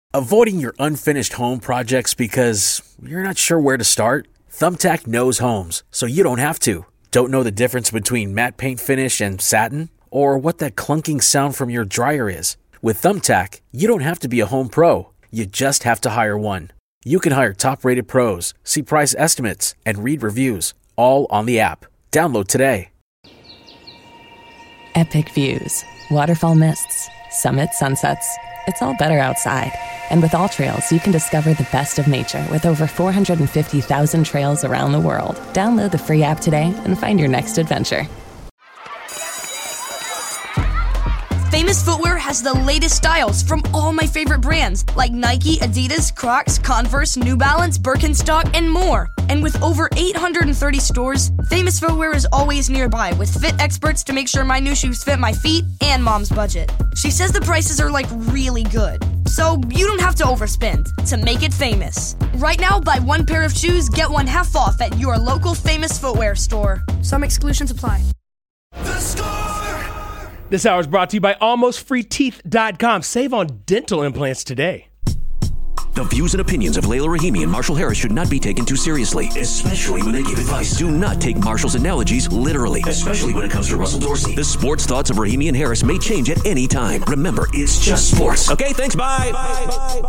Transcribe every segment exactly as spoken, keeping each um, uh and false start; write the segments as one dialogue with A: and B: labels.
A: Avoiding your unfinished home projects because you're not sure where to start? Thumbtack knows homes, so you don't have to. Don't know the difference between matte paint finish and satin? Or what that clunking sound from your dryer is? With Thumbtack, you don't have to be a home pro. You just have to hire one. You can hire top-rated pros, see price estimates, and read reviews, all on the app. Download today.
B: Epic views, waterfall mists, summit sunsets. It's all better outside. And with AllTrails, you can discover the best of nature with over four hundred fifty thousand trails around the world. Download the free app today and find your next adventure.
C: Famous Footwear has the latest styles from all my favorite brands like Nike, Adidas, Crocs, Converse, New Balance, Birkenstock, and more. And with over eight hundred thirty stores, Famous Footwear is always nearby with fit experts to make sure my new shoes fit my feet and mom's budget. She says the prices are like really good, so you don't have to overspend to make it famous. Right now, buy one pair of shoes, get one half off at your local Famous Footwear store. Some exclusions apply.
D: The Score! This hour is brought to you by almost free teeth dot com. Save on dental implants today.
E: The views and opinions of Layla Rahimi and Marshall Harris should not be taken too seriously, especially when they give advice. Do not take Marshall's analogies literally, especially when it comes to Russell Dorsey. The sports thoughts of Rahimi and Harris may change at any time. Remember, it's just sports. Okay, thanks, bye. bye, bye,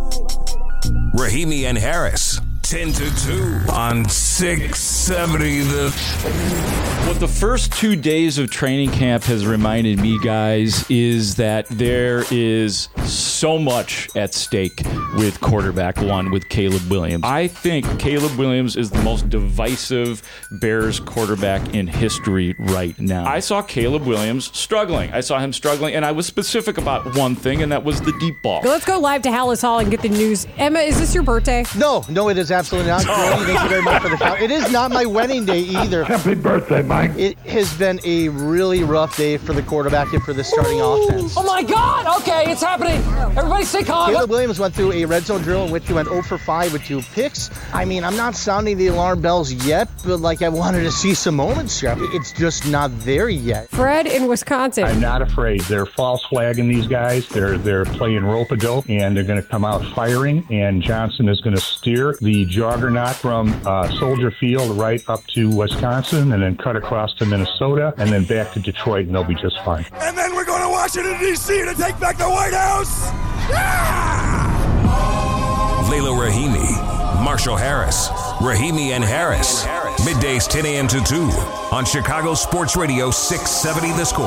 E: bye.
F: Rahimi and Harris, ten to two on six seventy The...
G: What the first two days of training camp has reminded me, guys, is that there is so much at stake with quarterback one, with Caleb Williams. I think Caleb Williams is the most divisive Bears quarterback in history right now. I saw Caleb Williams struggling. I saw him struggling, and I was specific about one thing, and that was the deep ball.
H: Let's go live to Hallis Hall and get the news. Emma, is this your birthday?
I: No, no, it is absolutely not. Brody, thank you very much for the shout. It is not my wedding day either.
J: Happy birthday, Mike.
I: It has been a really rough day for the quarterback and for the starting offense.
K: Oh my God! Okay, it's happening. Everybody stay calm.
I: Caleb Williams went through a red zone drill in which he went zero for five with two picks. I mean, I'm not sounding the alarm bells yet, but like I wanted to see some moments here. It's just not there yet.
H: Fred in Wisconsin.
J: I'm not afraid. They're false flagging these guys. They're they're playing rope-a-dope, and they're going to come out firing, and Johnson is going to steer the juggernaut from uh, Soldier Field right up to Wisconsin and then cut across to Minnesota and then back to Detroit, and they'll be just fine.
F: And then we're going to Washington, D C to take back the White House. Yeah! Layla Rahimi, Marshall Harris, Rahimi and Harris. Middays ten a.m. to two on Chicago Sports Radio six seventy The Score.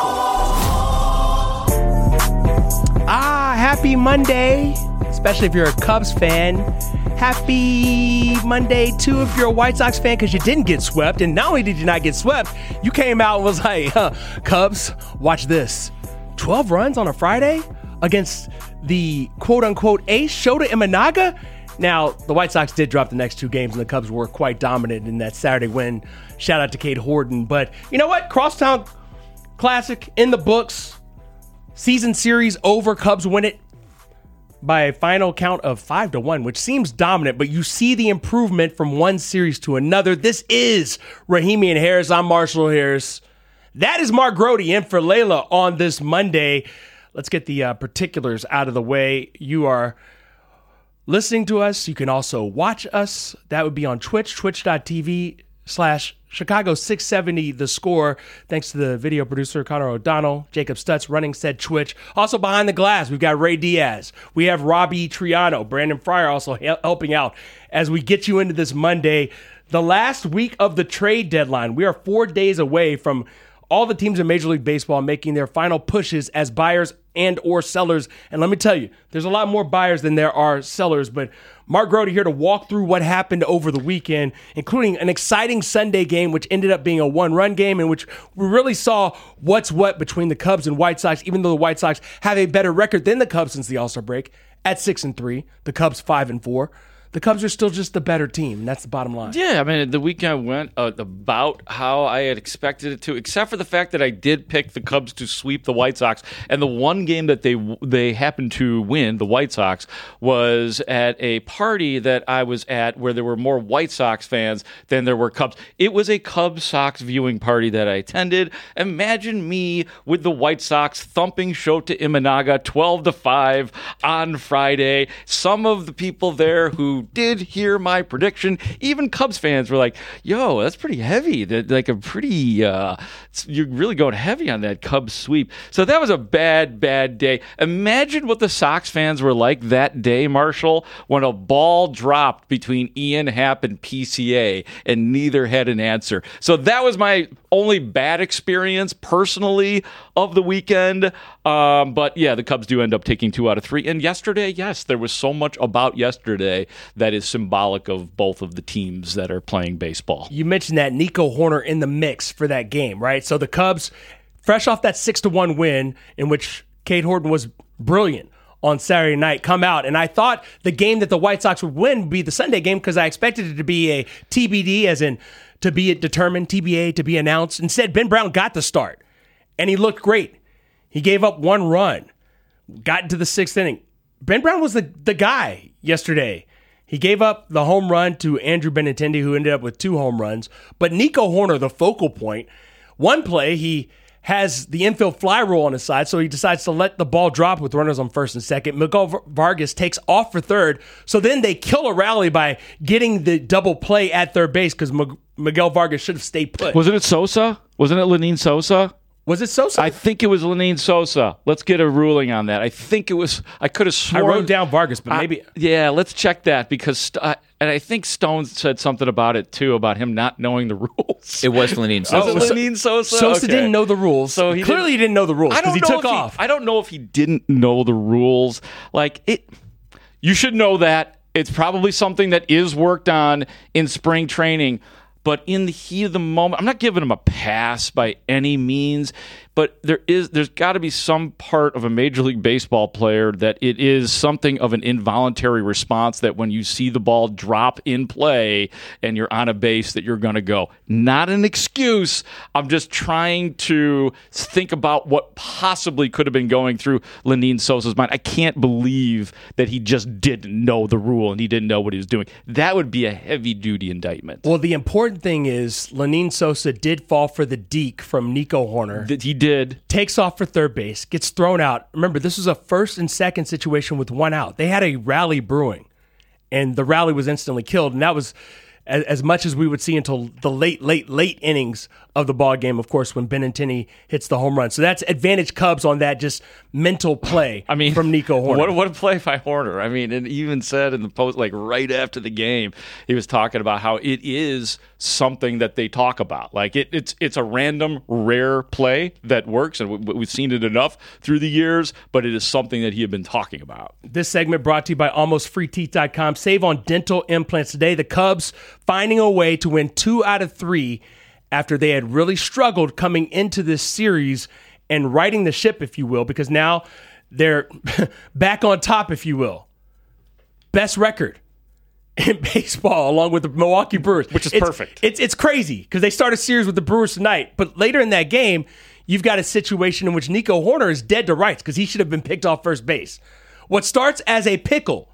D: Ah, happy Monday, especially if you're a Cubs fan. Happy Monday, too, if you're a White Sox fan, because you didn't get swept. And not only did you not get swept, you came out and was like, huh, Cubs, watch this. twelve runs on a Friday against the quote-unquote ace, Shota Imanaga. Now, the White Sox did drop the next two games, and the Cubs were quite dominant in that Saturday win. Shout out to Cade Horton. But you know what? Crosstown Classic in the books. Season series over. Cubs win it by a final count of five to one, which seems dominant, but you see the improvement from one series to another. This is Rahimi and Harris. I'm Marshall Harris. That is Mark Grody in for Layla on this Monday. Let's get the uh, particulars out of the way. You are listening to us. You can also watch us. That would be on Twitch, twitch.tv slash Chicago six seventy The Score. Thanks to the video producer, Connor O'Donnell, Jacob Stutz running said Twitch. Also behind the glass, we've got Ray Diaz. We have Robbie Triano, Brandon Fryer also helping out as we get you into this Monday. The last week of the trade deadline. We are four days away from all the teams in Major League Baseball making their final pushes as buyers and or sellers. And let me tell you, there's a lot more buyers than there are sellers. But Mark Grody here to walk through what happened over the weekend, including an exciting Sunday game, which ended up being a one-run game in which we really saw what's what between the Cubs and White Sox, even though the White Sox have a better record than the Cubs since the All-Star break at six and three, the Cubs five and four. the Cubs are still just the better team. And that's the bottom line.
G: Yeah, I mean, the weekend went uh, about how I had expected it to, except for the fact that I did pick the Cubs to sweep the White Sox. And the one game that they they happened to win, the White Sox, was at a party that I was at where there were more White Sox fans than there were Cubs. It was a Cubs-Sox viewing party that I attended. Imagine me with the White Sox thumping Shota Imanaga twelve to five on Friday. Some of the people there who did hear my prediction, even Cubs fans were like, yo, that's pretty heavy. That like a pretty, uh, you're really going heavy on that Cubs sweep. So that was a bad, bad day. Imagine what the Sox fans were like that day, Marshall, when a ball dropped between Ian Happ and P C A and neither had an answer. So that was my only bad experience personally of the weekend. Um, but yeah, the Cubs do end up taking two out of three. And yesterday, yes, there was so much about yesterday that is symbolic of both of the teams that are playing baseball.
D: You mentioned that Nico Hoerner in the mix for that game, right? So the Cubs, fresh off that six to one win in which Cade Horton was brilliant on Saturday night, come out. And I thought the game that the White Sox would win would be the Sunday game because I expected it to be a T B D, as in to be determined, T B A, to be announced. Instead, Ben Brown got the start, and he looked great. He gave up one run, got into the sixth inning. Ben Brown was the, the guy yesterday. He gave up the home run to Andrew Benintendi, who ended up with two home runs. But Nico Hoerner, the focal point, one play, he has the infield fly rule on his side, so he decides to let the ball drop with runners on first and second. Miguel Vargas takes off for third, so then they kill a rally by getting the double play at third base because Miguel Vargas should have stayed put.
G: Wasn't it Sosa? Wasn't it Lenyn Sosa?
D: Was it Sosa?
G: I think it was Lenyn Sosa. Let's get a ruling on that. I think it was. I could have sworn.
D: I wrote down Vargas, but maybe.
G: I, yeah, let's check that because, uh, and I think Stone said something about it too, about him not knowing the rules.
L: It was Lenyn Sosa.
G: Was it Lenyn Sosa?
D: Sosa
G: okay.
D: didn't know the rules. So he clearly didn't, he didn't know the rules because he took off.
G: He, I don't know if he didn't know the rules. Like it, you should know that. It's probably something that is worked on in spring training. But in the heat of the moment, I'm not giving him a pass by any means, but there is, there's got to be some part of a Major League Baseball player that it is something of an involuntary response that when you see the ball drop in play and you're on a base that you're going to go. Not an excuse. I'm just trying to think about what possibly could have been going through Lenyn Sosa's mind. I can't believe that he just didn't know the rule and he didn't know what he was doing. That would be a heavy-duty indictment.
D: Well, the important thing is Lenyn Sosa did fall for the deke from Nico Hoerner.
G: That he did.
D: Takes off for third base, gets thrown out. Remember, this was a first and second situation with one out. They had a rally brewing, and the rally was instantly killed, and that was as, as much as we would see until the late, late, late innings of the ball game, of course, when Benintendi hits the home run. So that's advantage Cubs on that just mental play I mean, from Nico Hoerner.
G: What, what a play by Hoerner. I mean, and he even said in the post, like right after the game, he was talking about how it is something that they talk about. Like it, it's it's a random, rare play that works, and we, we've seen it enough through the years, but it is something that he had been talking about.
D: This segment brought to you by almost free teeth dot com. Save on dental implants today. The Cubs finding a way to win two out of three after they had really struggled coming into this series and righting the ship, if you will, because now they're back on top, if you will. Best record in baseball, along with the Milwaukee Brewers.
G: Which is
D: it's,
G: perfect.
D: It's it's crazy because they start a series with the Brewers tonight, but later in that game, you've got a situation in which Nico Hoerner is dead to rights because he should have been picked off first base. What starts as a pickle,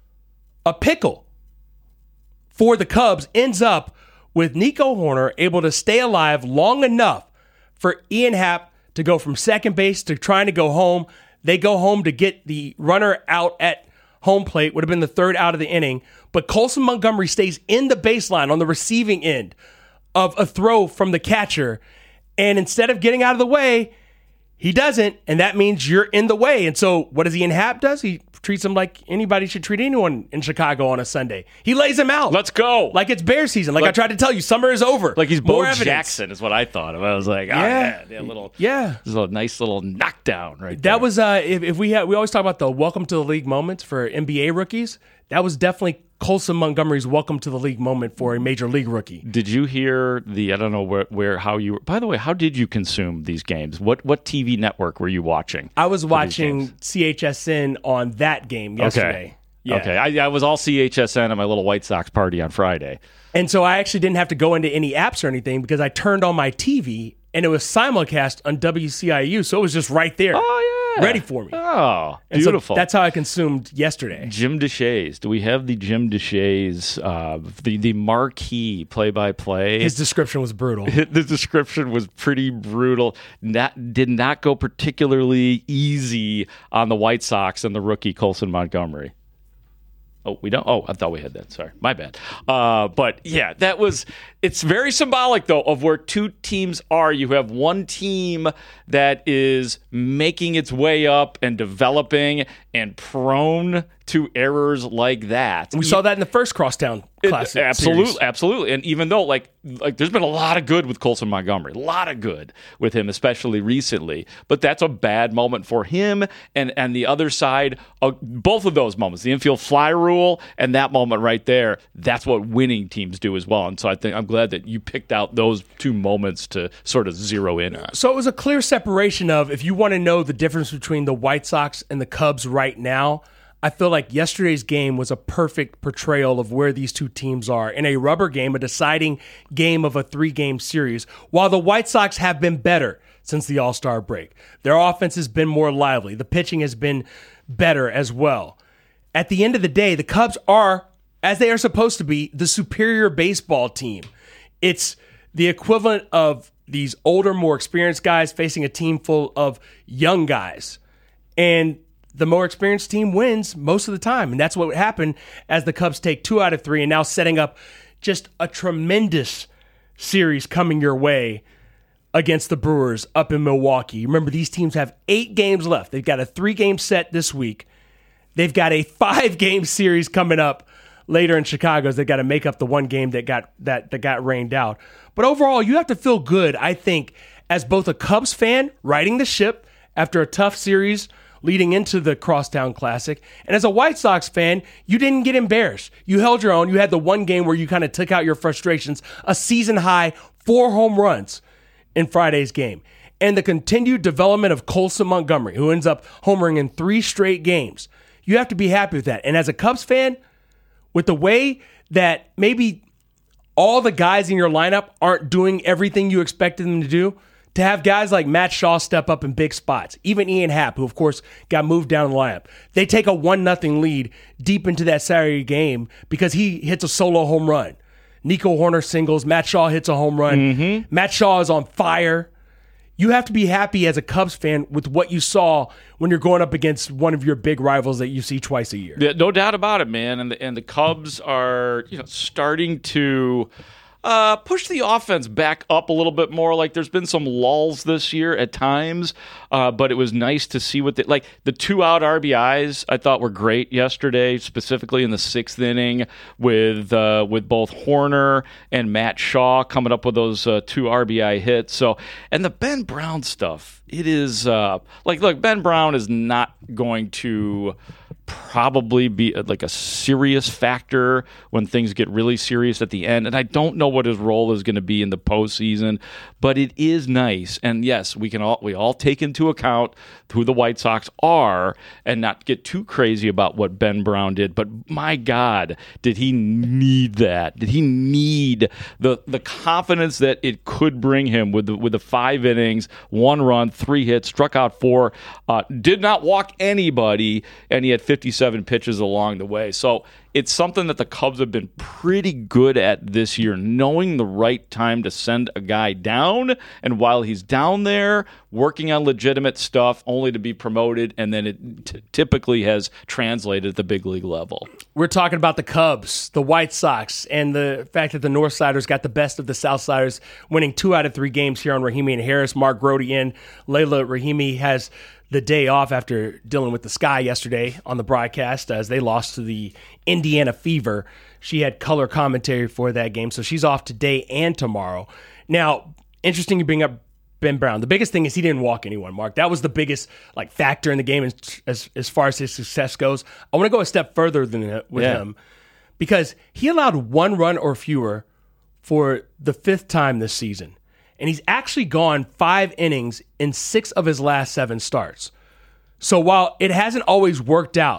D: a pickle for the Cubs ends up with Nico Hoerner able to stay alive long enough for Ian Happ to go from second base to trying to go home. They go home to get the runner out at home plate, would have been the third out of the inning. But Colson Montgomery stays in the baseline on the receiving end of a throw from the catcher. And instead of getting out of the way, he doesn't. And that means you're in the way. And so what does Ian Happ does? He treats him like anybody should treat anyone in Chicago on a Sunday. He lays him out.
G: Let's go.
D: Like it's bear season. Like, like I tried to tell you, summer is over.
G: Like he's
D: More
G: Bo
D: evidence.
G: Jackson is what I thought of. I was like,
D: yeah,
G: oh, yeah, yeah, little,
D: yeah.
G: This is a nice little knockdown right
D: that
G: there.
D: That was, uh, if, if we had, we always talk about the welcome to the league moments for N B A rookies. That was definitely Colson Montgomery's welcome to the league moment for a major league rookie.
G: Did you hear the, I don't know where, where how you, by the way, how did you consume these games? What what T V network were you watching?
D: I was watching C H S N on that game yesterday.
G: Okay.
D: Yeah.
G: Okay. I, I was all C H S N at my little White Sox party on Friday.
D: And so I actually didn't have to go into any apps or anything because I turned on my T V and it was simulcast on W C I U. So it was just right there.
G: Oh, yeah.
D: Ready for me.
G: Oh,
D: And
G: beautiful.
D: so that's how I consumed yesterday.
G: Jim Deshaies. Do we have the Jim Deshaies, uh, the, the marquee play-by-play?
D: His description was brutal.
G: The description was pretty brutal. Not, did not go particularly easy on the White Sox and the rookie Colson Montgomery. Oh, we don't? Oh, I thought we had that. Sorry. My bad. Uh, but, yeah, that was – it's very symbolic, though, of where two teams are. You have one team that is making its way up and developing and prone to errors like that.
D: We saw that in the first Crosstown Classic
G: It, absolutely,
D: series.
G: absolutely. And even though, like, like, there's been a lot of good with Colson Montgomery, a lot of good with him, especially recently. But that's a bad moment for him. And and the other side, uh, both of those moments, the infield fly rule and that moment right there, that's what winning teams do as well. And so I think I'm glad that you picked out those two moments to sort of zero in on.
D: So it was a clear separation of, if you want to know the difference between the White Sox and the Cubs right now, I feel like yesterday's game was a perfect portrayal of where these two teams are in a rubber game, a deciding game of a three-game series. While the White Sox have been better since the All-Star break, their offense has been more lively. The pitching has been better as well. At the end of the day, the Cubs are, as they are supposed to be, the superior baseball team. It's the equivalent of these older, more experienced guys facing a team full of young guys. And the more experienced team wins most of the time. And that's what happened as the Cubs take two out of three and now setting up just a tremendous series coming your way against the Brewers up in Milwaukee. Remember, these teams have eight games left. They've got a three-game set this week. They've got a five-game series coming up later in Chicago as they've got to make up the one game that got that, that got rained out. But overall, you have to feel good, I think, as both a Cubs fan riding the ship after a tough series leading into the Crosstown Classic. And as a White Sox fan, you didn't get embarrassed. You held your own. You had the one game where you kind of took out your frustrations, a season-high four home runs in Friday's game. And the continued development of Colson Montgomery, who ends up homering in three straight games. You have to be happy with that. And as a Cubs fan, with the way that maybe all the guys in your lineup aren't doing everything you expected them to do, to have guys like Matt Shaw step up in big spots, even Ian Happ, who of course got moved down the lineup. They take a one nothing lead deep into that Saturday game because he hits a solo home run. Nico Horner singles, Matt Shaw hits a home run. Mm-hmm. Matt Shaw is on fire. You have to be happy as a Cubs fan with what you saw when you're going up against one of your big rivals that you see twice a year.
G: Yeah, no doubt about it, man. And the, and the Cubs are, you know, starting to Uh, push the offense back up a little bit more. Like, there's been some lulls this year at times, uh, but it was nice to see what they, like the two out R B Is I thought were great yesterday, specifically in the sixth inning with uh, with both Horner and Matt Shaw coming up with those uh, two R B I hits. So, and the Ben Brown stuff, it is uh, like, look, Ben Brown is not going to probably be like a serious factor when things get really serious at the end. And I don't know what his role is going to be in the postseason, but it is nice. And yes, we can all we all take into account who the White Sox are and not get too crazy about what Ben Brown did. But my God, did he need that? Did he need the the confidence that it could bring him with the, with the five innings, one run, three hits, struck out four, uh, did not walk anybody, and he had fifty-seven pitches along the way. So it's something that the Cubs have been pretty good at this year, knowing the right time to send a guy down, and while he's down there working on legitimate stuff, only to be promoted, and then it t- typically has translated at the big league level.
D: We're talking about the Cubs, the White Sox, and the fact that the North Siders got the best of the South Siders, winning two out of three games here on Rahimi and Harris. Mark Grody in. Layla Rahimi has the day off after dealing with the Sky yesterday on the broadcast as they lost to the Indiana Fever. She had color commentary for that game, so she's off today and tomorrow. Now, interesting you bring up Ben Brown. The biggest thing is he didn't walk anyone, Mark. That was the biggest like factor in the game as as, as far as his success goes. I want to go a step further than that with
G: yeah.
D: him because he allowed one run or fewer for the fifth time this season. And he's actually gone five innings in six of his last seven starts. So while it hasn't always worked out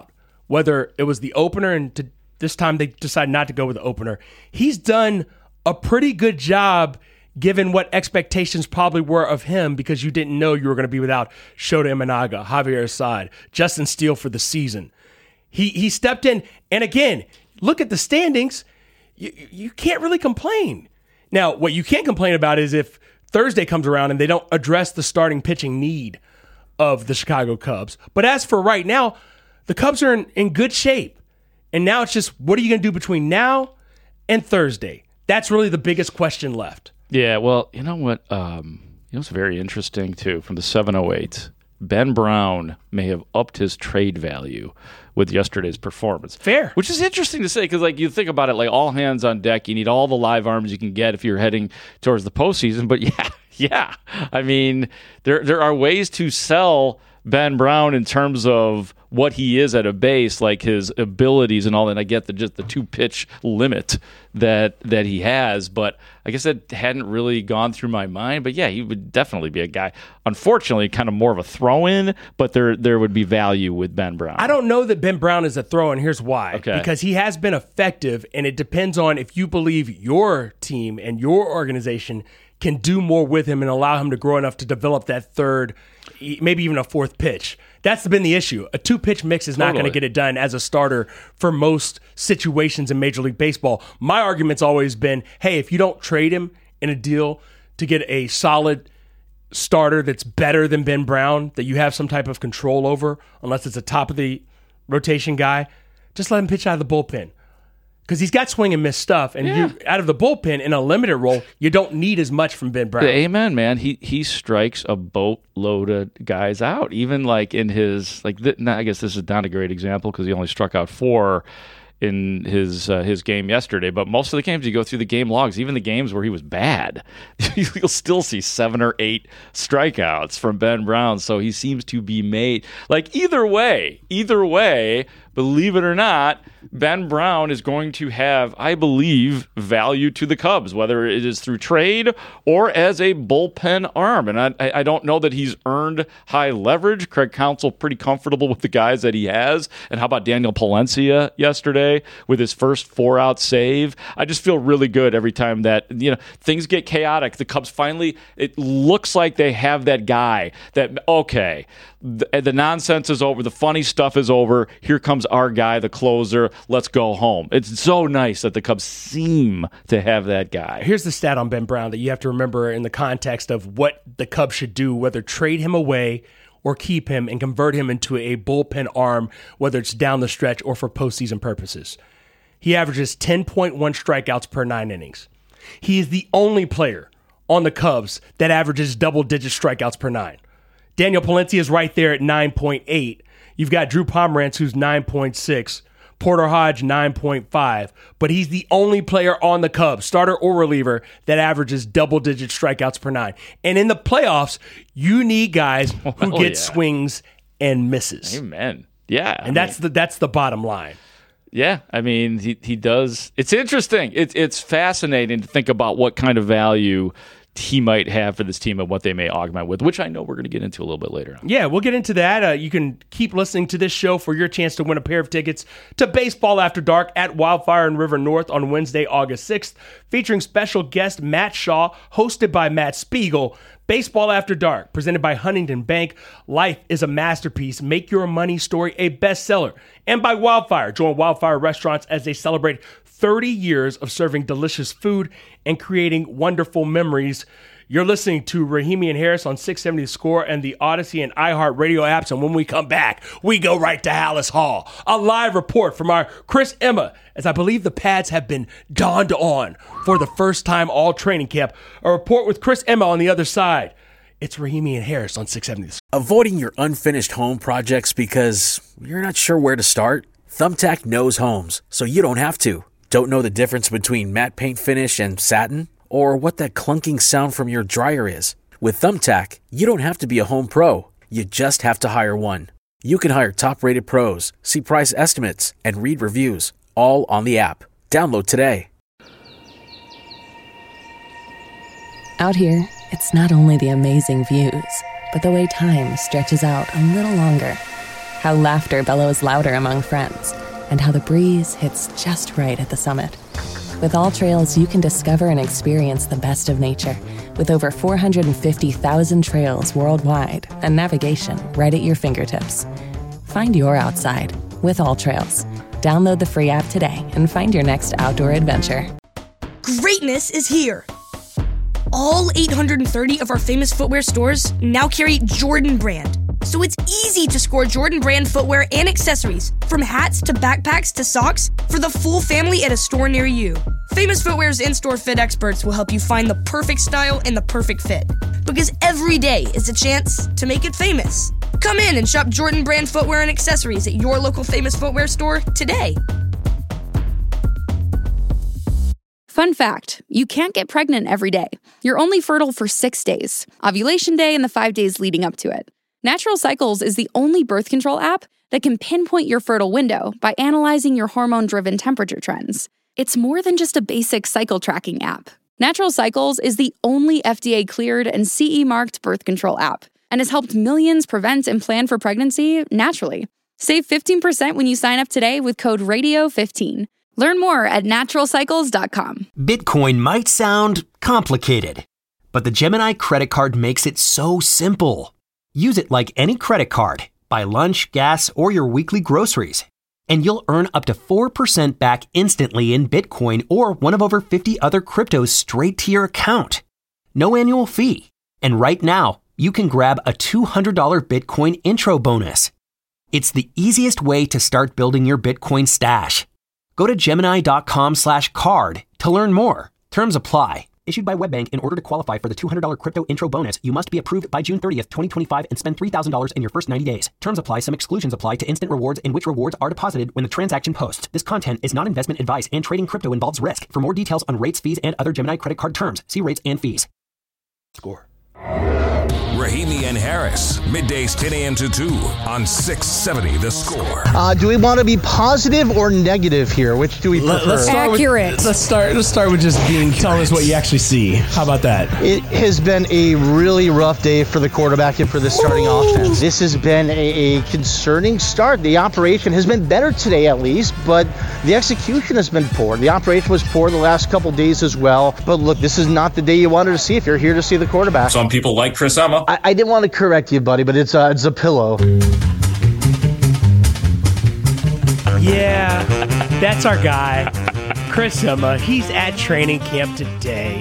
D: whether it was the opener and to, this time they decided not to go with the opener. He's done a pretty good job given what expectations probably were of him because you didn't know you were going to be without Shota Imanaga, Javier Assad, Justin Steele for the season. He he stepped in, and again, look at the standings. You, you can't really complain. Now, what you can't complain about is if Thursday comes around and they don't address the starting pitching need of the Chicago Cubs. But as for right now, the Cubs are in, in good shape. And now it's just, what are you going to do between now and Thursday? That's really the biggest question left.
G: Yeah, well, you know what? Um, you know what's very interesting, too, from the seven oh eight. Ben Brown may have upped his trade value with yesterday's performance.
D: Fair.
G: Which is interesting to say because, like, you think about it, like, all hands on deck. You need all the live arms you can get if you're heading towards the postseason. But, yeah, yeah. I mean, there there are ways to sell Ben Brown in terms of what he is at a base, like his abilities and all that. And I get the just the two pitch limit that that he has, but I guess that hadn't really gone through my mind. But yeah, he would definitely be a guy. Unfortunately, kind of more of a throw in, but there there would be value with Ben Brown.
D: I don't know that Ben Brown is a throw in. Here's why.
G: Okay.
D: Because he has been effective, and it depends on if you believe your team and your organization can do more with him and allow him to grow enough to develop that third, maybe even a fourth pitch. That's been the issue. A two-pitch mix is
G: Totally.
D: not going to get it done as a starter for most situations in Major League Baseball. My argument's always been, hey, if you don't trade him in a deal to get a solid starter that's better than Ben Brown, that you have some type of control over, unless it's a top-of-the-rotation guy, just let him pitch out of the bullpen. Because he's got swing and miss stuff, and
G: Yeah.
D: you out of the bullpen in a limited role, you don't need as much from Ben Brown.
G: Amen, man. He he strikes a boatload of guys out. Even like in his like, th- I guess this is not a great example because he only struck out four in his uh, his game yesterday. But most of the games, you go through the game logs, even the games where he was bad, you'll still see seven or eight strikeouts from Ben Brown. So he seems to be made like either way, either way. Believe it or not, Ben Brown is going to have, I believe, value to the Cubs, whether it is through trade or as a bullpen arm. And I, I don't know that he's earned high leverage. Craig Counsell pretty comfortable with the guys that he has. And how about Daniel Palencia yesterday with his first four-out save? I just feel really good every time that, you know, things get chaotic. The Cubs finally, it looks like they have that guy that, okay, the, the nonsense is over. The funny stuff is over. Here comes our guy, the closer. Let's go home. It's so nice that the Cubs seem to have that guy.
D: Here's the stat on Ben Brown that you have to remember in the context of what the Cubs should do, whether trade him away or keep him and convert him into a bullpen arm, whether it's down the stretch or for postseason purposes. He averages ten point one strikeouts per nine innings. He is the only player on the Cubs that averages double-digit strikeouts per nine. Daniel Palencia is right there at nine point eight. You've got Drew Pomerantz, who's nine point six. Porter Hodge, nine point five. But he's the only player on the Cubs, starter or reliever, that averages double-digit strikeouts per nine. And in the playoffs, you need guys who
G: Oh,
D: get
G: yeah.
D: swings and misses.
G: Amen. Yeah.
D: And that's the that's the bottom line.
G: Yeah, I mean, he he does. It's interesting. It's it's fascinating to think about what kind of value he might have for this team and what they may augment with, which I know we're going to get into a little bit later on.
D: Yeah, we'll get into that. Uh, you can keep listening to this show for your chance to win a pair of tickets to Baseball After Dark at Wildfire in River North on Wednesday, August sixth, featuring special guest Matt Shaw, hosted by Matt Spiegel. Baseball After Dark, presented by Huntington Bank. Life is a masterpiece. Make your money story a bestseller. And by Wildfire. Join Wildfire Restaurants as they celebrate thirty years of serving delicious food and creating wonderful memories. You're listening to Rahimi and Harris on six seventy The Score and the Odyssey and iHeartRadio apps. And when we come back, we go right to Hallis Hall. A live report from our Chris Emma, as I believe the pads have been donned on for the first time all training camp. A report with Chris Emma on the other side. It's Rahimi and Harris on six seventy The Score.
A: Avoiding your unfinished home projects because you're not sure where to start? Thumbtack knows homes, so you don't have to. Don't know the difference between matte paint finish and satin? Or what that clunking sound from your dryer is? With Thumbtack, you don't have to be a home pro. You just have to hire one. You can hire top-rated pros, see price estimates, and read reviews, all on the app. Download today.
B: Out here, it's not only the amazing views, but the way time stretches out a little longer. how laughter bellows louder among friends, and how the breeze hits just right at the summit. With All Trails, you can discover and experience the best of nature with over four hundred fifty thousand trails worldwide and navigation right at your fingertips. Find your outside with All Trails. Download the free app today and find your next outdoor adventure.
C: Greatness is here. All eight hundred thirty of our famous footwear stores now carry Jordan Brand. So it's easy to score Jordan Brand footwear and accessories, from hats to backpacks to socks, for the full family at a store near you. Famous Footwear's in-store fit experts will help you find the perfect style and the perfect fit. Because every day is a chance to make it famous. Come in and shop Jordan Brand footwear and accessories at your local Famous Footwear store today.
L: Fun fact, you can't get pregnant every day. You're only fertile for six days, ovulation day and the five days leading up to it. Natural Cycles is the only birth control app that can pinpoint your fertile window by analyzing your hormone-driven temperature trends. It's more than just a basic cycle tracking app. Natural Cycles is the only F D A-cleared and C E-marked birth control app and has helped millions prevent and plan for pregnancy naturally. Save fifteen percent when you sign up today with code radio fifteen. Learn more at natural cycles dot com.
M: Bitcoin might sound complicated, but the Gemini credit card makes it so simple. Use it like any credit card. Buy lunch, gas, or your weekly groceries, and you'll earn up to four percent back instantly in Bitcoin or one of over fifty other cryptos straight to your account. No annual fee. And right now, you can grab a two hundred dollars Bitcoin intro bonus. It's the easiest way to start building your Bitcoin stash. Go to Gemini.com slash card to learn more. Terms apply. Issued by WebBank. In order to qualify for the two hundred dollars crypto intro bonus, you must be approved by June thirtieth, twenty twenty-five and spend three thousand dollars in your first ninety days. Terms apply. Some exclusions apply to instant rewards, in which rewards are deposited when the transaction posts. This content is not investment advice, and trading crypto involves risk. For more details on rates, fees, and other Gemini credit card terms, see rates and fees. Score.
F: Rahimi and Harris, middays ten a.m. to two on six seventy The Score.
I: Uh, do we want to be positive or negative here? Which do we prefer?
D: Let's start
H: Accurate.
D: With, let's start. Let's start with just being. Telling us what you actually see. How about that?
I: It has been a really rough day for the quarterback and for the starting Ooh. offense. This has been a, a concerning start. The operation has been better today, at least, but the execution has been poor. The operation was poor the last couple days as well. But look, this is not the day you wanted to see if you're here to see the quarterback.
N: Some people like Chris Emma.
I: I, I didn't want to correct you, buddy, but it's a, it's a pillow.
D: Yeah, that's our guy, Chris Emma. He's at training camp today.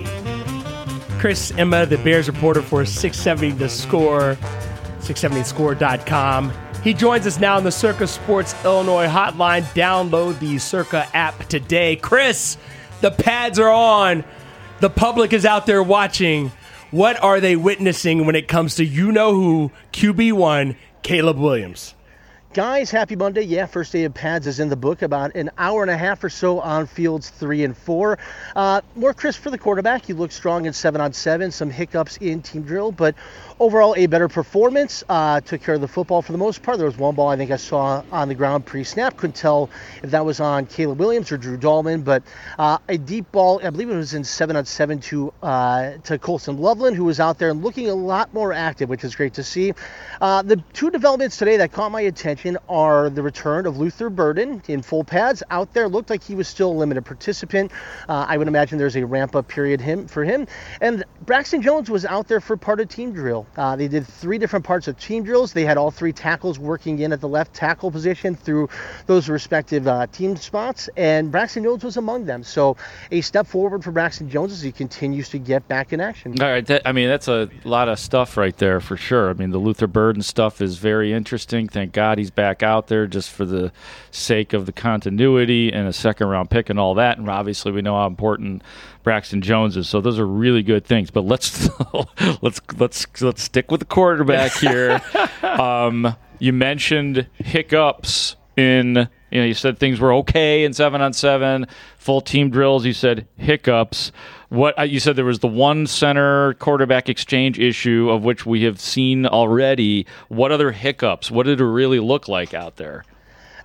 D: Chris Emma, the Bears reporter for six seventy The Score, six seventy the score dot com. He joins us now on the Circa Sports Illinois hotline. Download the Circa app today. Chris, the pads are on. The public is out there watching. What are they witnessing when it comes to you-know-who, Q B one, Caleb Williams?
I: Guys, happy Monday. Yeah, first day of pads is in the book. About an hour and a half or so on fields three and four. Uh, more crisp for the quarterback. He looked strong in seven on seven. Some hiccups in team drill, but overall a better performance. Uh, took care of the football for the most part. There was one ball I think I saw on the ground pre-snap. Couldn't tell if that was on Caleb Williams or Drew Dahlman, but uh, a deep ball. I believe it was in seven on seven to uh, to Colson Loveland, who was out there and looking a lot more active, which is great to see. Uh, the two developments today that caught my attention are the return of Luther Burden in full pads out there. Looked like he was still a limited participant. Uh, I would imagine there's a ramp-up period him for him. And Braxton Jones was out there for part of team drill. Uh, they did three different parts of team drills. They had all three tackles working in at the left tackle position through those respective uh, team spots, and Braxton Jones was among them. So a step forward for Braxton Jones as he continues to get back in action.
G: All right, that, I mean, that's a lot of stuff right there for sure. I mean, the Luther Burden stuff is very interesting. Thank God he's back out there just for the sake of the continuity and a second round pick and all that. And obviously we know how important Braxton Jones is. So those are really good things. But let's let's let's let's stick with the quarterback here. um, you mentioned hiccups in you know you said things were okay in seven on seven, full team drills. You said hiccups. What you said there was the one center quarterback exchange issue of which we have seen already. What other hiccups? What did it really look like out there?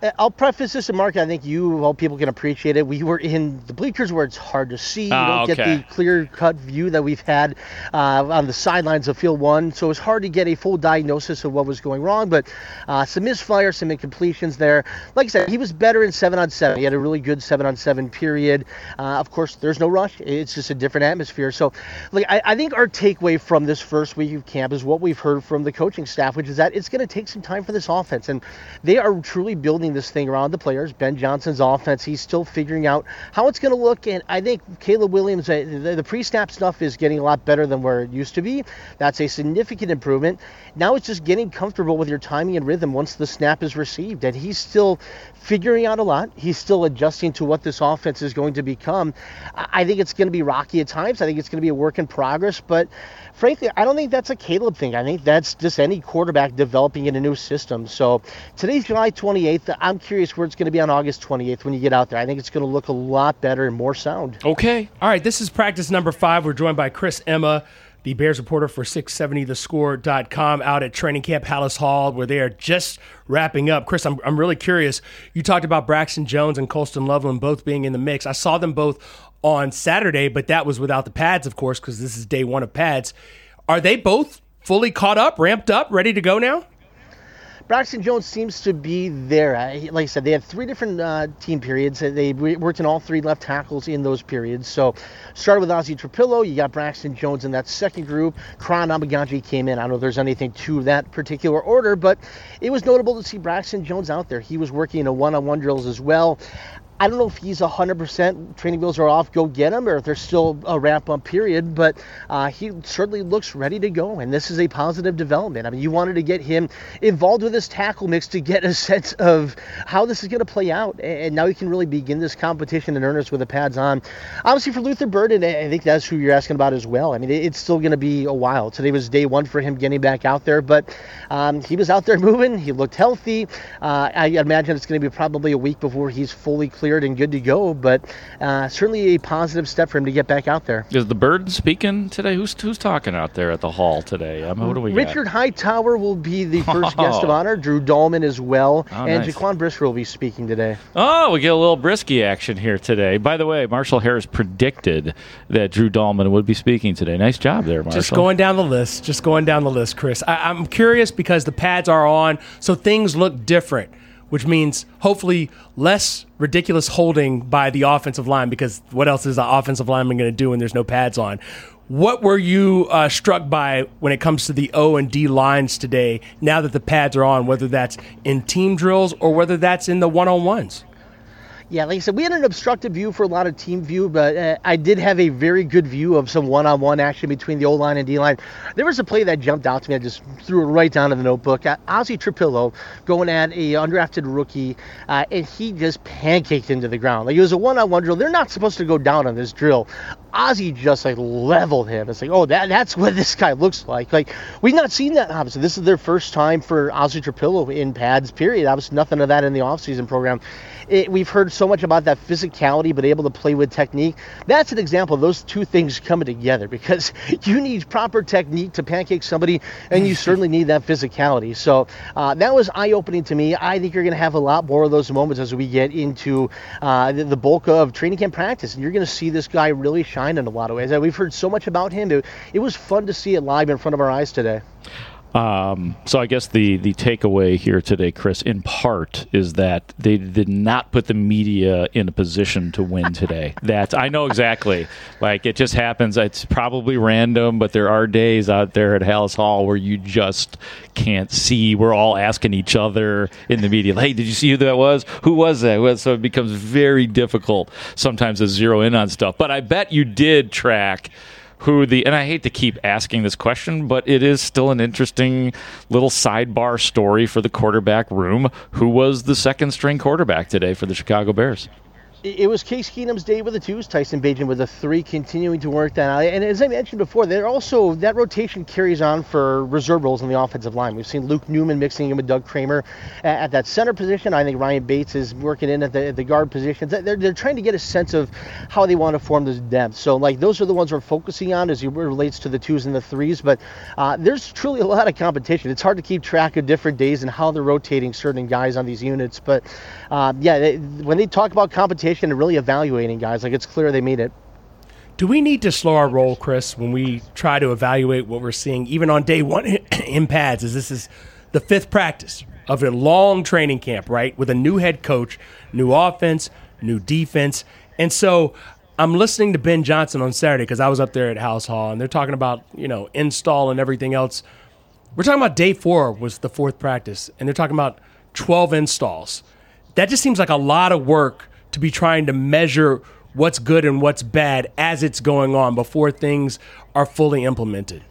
I: I'll preface this, and Mark, I think you, all people can appreciate it. We were in the bleachers where it's hard to see. You
G: oh,
I: don't
G: okay.
I: get the clear-cut view that we've had uh, on the sidelines of Field One, so it's hard to get a full diagnosis of what was going wrong, but uh, some misfire, some incompletions there. Like I said, he was better in seven on seven. He had a really good seven on seven period. Uh, of course, there's no rush. It's just a different atmosphere. So like, I, I think our takeaway from this first week of camp is what we've heard from the coaching staff, which is that it's going to take some time for this offense, and they are truly building this thing around the players. Ben Johnson's offense, he's still figuring out how it's going to look, and I think Caleb Williams, uh, the, the pre-snap stuff is getting a lot better than where it used to be. That's a significant improvement. Now it's just getting comfortable with your timing and rhythm once the snap is received, and he's still figuring out a lot. He's still adjusting to what this offense is going to become. I think it's going to be rocky at times. I think it's going to be a work in progress, but frankly, I don't think that's a Caleb thing. I think that's just any quarterback developing in a new system. So today's July twenty-eighth. I'm curious where it's going to be on August twenty-eighth when you get out there. I think it's going to look a lot better and more sound.
G: Okay.
D: All right, this is practice number five. We're joined by Chris Emma, the Bears reporter for six seventy the score dot com, out at training camp Hallis Hall, where they are just wrapping up. Chris, I'm I'm really curious. You talked about Braxton Jones and Colston Loveland both being in the mix. I saw them both on Saturday, but that was without the pads, of course, because this is day one of pads. Are they both fully caught up, ramped up, ready to go now?
I: Braxton Jones seems to be there. Like I said, they had three different uh, team periods. They worked in all three left tackles in those periods. So started with Ozzie Trapillo. You got Braxton Jones in that second group. Karan Amaganji came in. I don't know if there's anything to that particular order, but it was notable to see Braxton Jones out there. He was working in a one-on-one drills as well. I don't know if he's one hundred percent, training wheels are off, go get him, or if there's still a ramp-up period, but uh, he certainly looks ready to go, and this is a positive development. I mean, you wanted to get him involved with this tackle mix to get a sense of how this is going to play out, and now he can really begin this competition in earnest with the pads on. Obviously, for Luther Burden, I think that's who you're asking about as well. I mean, it's still going to be a while. Today was day one for him getting back out there, but um, he was out there moving. He looked healthy. Uh, I imagine it's going to be probably a week before he's fully cleared and good to go, but uh, certainly a positive step for him to get back out there.
G: Is the Bird speaking today? Who's who's talking out there at the hall today? Um, what do we
I: Richard
G: got?
I: Hightower will be the first oh. guest of honor. Drew Dahlman as well,
G: oh,
I: and
G: nice.
I: Jaquan Brisker will be speaking today.
G: Oh, we get a little Brisky action here today. By the way, Marshall Harris predicted that Drew Dahlman would be speaking today. Nice job there, Marshall.
D: Just going down the list. Just going down the list, Chris. I, I'm curious because the pads are on, so things look different, which means hopefully less ridiculous holding by the offensive line, because what else is the offensive lineman going to do when there's no pads on? What were you uh, struck by when it comes to the O and D lines today, now that the pads are on, whether that's in team drills or whether that's in the one-on-ones?
I: Yeah, like I said, we had an obstructed view for a lot of team view, but uh, I did have a very good view of some one-on-one action between the O-line and D-line. There was a play that jumped out to me. I just threw it right down in the notebook. Uh, Ozzie Trapillo going at a undrafted rookie, uh, and he just pancaked into the ground. Like, it was a one-on-one drill. They're not supposed to go down on this drill. Ozzie just like leveled him. It's like, oh, that that's what this guy looks like. Like, we've not seen that, obviously. This is their first time for Ozzie Trapillo in pads, period. Obviously, nothing of that in the offseason program. It, we've heard so much about that physicality, but able to play with technique. That's an example of those two things coming together, because you need proper technique to pancake somebody, and you certainly need that physicality. So uh, that was eye-opening to me. I think you're going to have a lot more of those moments as we get into uh, the, the bulk of training camp practice, and you're going to see this guy really shine in a lot of ways. We've heard so much about him. It, it was fun to see it live in front of our eyes today.
G: Um, so I guess the, the takeaway here today, Chris, in part, is that they did not put the media in a position to win today. That I know exactly. Like, it just happens. It's probably random, but there are days out there at Hallis Hall where you just can't see. We're all asking each other in the media, hey, did you see who that was? Who was that? So it becomes very difficult sometimes to zero in on stuff. But I bet you did track who the, and I hate to keep asking this question, but it is still an interesting little sidebar story for the quarterback room. Who was the second string quarterback today for the Chicago Bears?
I: It was Case Keenum's day with the twos, Tyson Bagent with the three, continuing to work that out. And as I mentioned before, they're also that rotation carries on for reserve roles in the offensive line. We've seen Luke Newman mixing in with Doug Kramer at, at that center position. I think Ryan Bates is working in at the, at the guard positions. They're, they're trying to get a sense of how they want to form this depth. So, like, those are the ones we're focusing on as it relates to the twos and the threes. But uh, there's truly a lot of competition. It's hard to keep track of different days and how they're rotating certain guys on these units. But, uh, yeah, they, when they talk about competition, and really evaluating guys, like, it's clear they made it.
D: Do we need to slow our roll, Chris, when we try to evaluate what we're seeing, even on day one in pads, as this is the fifth practice of a long training camp, right, with a new head coach, new offense, new defense. And so I'm listening to Ben Johnson on Saturday because I was up there at House Hall, and they're talking about, you know, install and everything else. We're talking about day four was the fourth practice, and they're talking about twelve installs. That just seems like a lot of work to be trying to measure what's good and what's bad as it's going on before things are fully implemented.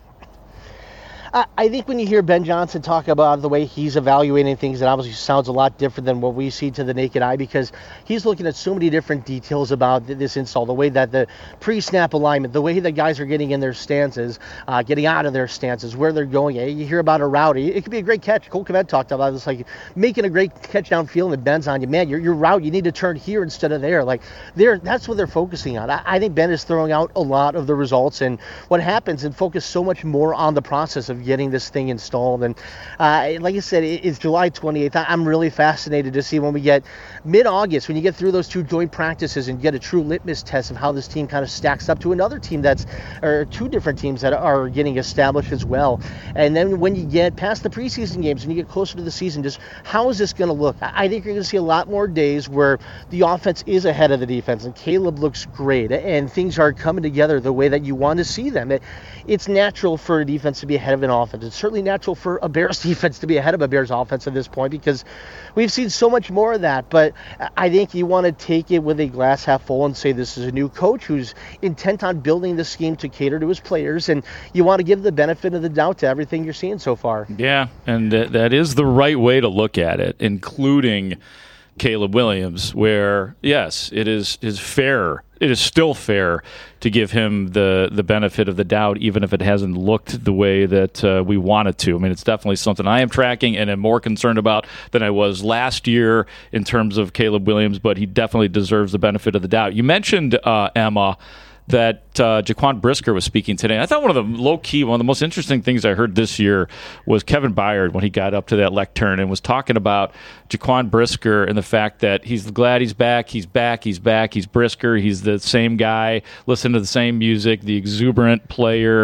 I: I think when you hear Ben Johnson talk about the way he's evaluating things, it obviously sounds a lot different than what we see to the naked eye, because he's looking at so many different details about this install, the way that the pre-snap alignment, the way that guys are getting in their stances, uh, getting out of their stances, where they're going. You hear about a route. It could be a great catch. Cole Kmet talked about this, like making a great catch downfield and it bends on you. Man, your, your route, you need to turn here instead of there. Like, they're, that's what they're focusing on. I, I think Ben is throwing out a lot of the results and what happens and focus so much more on the process of getting this thing installed. And uh, like I said, it's July twenty-eighth. I'm really fascinated to see when we get mid-August, when you get through those two joint practices and get a true litmus test of how this team kind of stacks up to another team that's, or two different teams that are getting established as well. And then when you get past the preseason games and you get closer to the season, just how is this going to look? I think you're going to see a lot more days where the offense is ahead of the defense and Caleb looks great and things are coming together the way that you want to see them. It, it's natural for a defense to be ahead of an offense. It's certainly natural for a Bears defense to be ahead of a Bears offense at this point because we've seen so much more of that. But I think you want to take it with a glass half full and say this is a new coach who's intent on building the scheme to cater to his players, and you want to give the benefit of the doubt to everything you're seeing so far.
G: Yeah, and th- that is the right way to look at it, including Caleb Williams, where, yes, it is, is fair. It is still fair to give him the, the benefit of the doubt, even if it hasn't looked the way that uh, we want it to. I mean, it's definitely something I am tracking and am more concerned about than I was last year in terms of Caleb Williams, but he definitely deserves the benefit of the doubt. You mentioned, uh, Emma, that uh, Jaquan Brisker was speaking today. I thought one of the low-key, one of the most interesting things I heard this year was Kevin Byard when he got up to that lectern and was talking about Jaquan Brisker and the fact that he's glad he's back, he's back, he's back, he's Brisker, he's the same guy, listen to the same music, the exuberant player,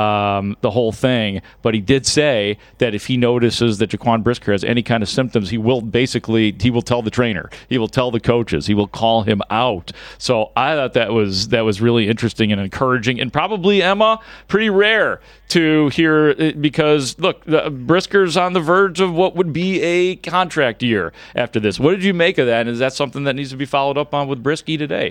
G: um, the whole thing. But he did say that if he notices that Jaquan Brisker has any kind of symptoms, he will basically, he will tell the trainer, he will tell the coaches, he will call him out. So I thought that was that was really interesting and encouraging, and probably, Emma, pretty rare to hear it because, look, Brisker's on the verge of what would be a contract year after this. What did you make of that? And is that something that needs to be followed up on with Brisky today?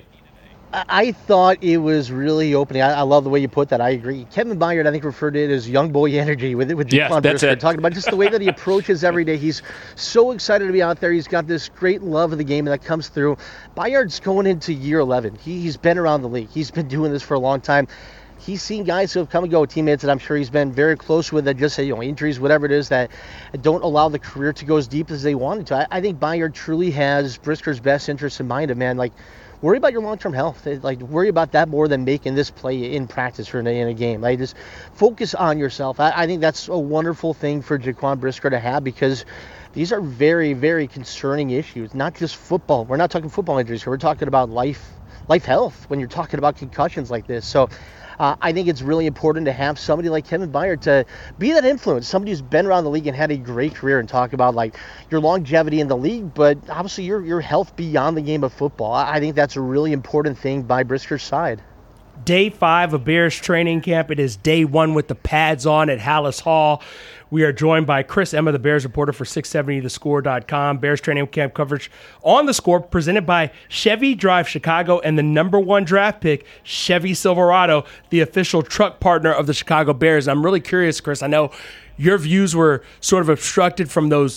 I: I thought it was really opening. I, I love the way you put that. I agree. Kevin Byard, I think, referred to it as young boy energy with with
G: yeah,
I: Jaquan
G: that's
I: Brisker,
G: it.
I: talking about just the way that he approaches every day. He's so excited to be out there. He's got this great love of the game, and that comes through. Byard's going into year eleven. He, he's been around the league. He's been doing this for a long time. He's seen guys who have come and go, teammates that I'm sure he's been very close with that just say, you know, injuries, whatever it is, that don't allow the career to go as deep as they wanted to. I, I think Byard truly has Brisker's best interest in mind of, man, like, worry about your long-term health. Like, worry about that more than making this play in practice or in a, in a game. Like, just focus on yourself. I, I think that's a wonderful thing for Jaquan Brisker to have because these are very, very concerning issues. Not just football. We're not talking football injuries here. We're talking about life, life health when you're talking about concussions like this. So Uh, I think it's really important to have somebody like Kevin Byard to be that influence, somebody who's been around the league and had a great career, and talk about like your longevity in the league, but obviously your your health beyond the game of football. I think that's a really important thing by Brisker's side.
D: Day five of Bears training camp. It is day one with the pads on at Hallis Hall. We are joined by Chris Emma, the Bears reporter for six seventy the score dot com. Bears training camp coverage on The Score, presented by Chevy Drive Chicago and the number one draft pick, Chevy Silverado, the official truck partner of the Chicago Bears. I'm really curious, Chris. I know your views were sort of obstructed from those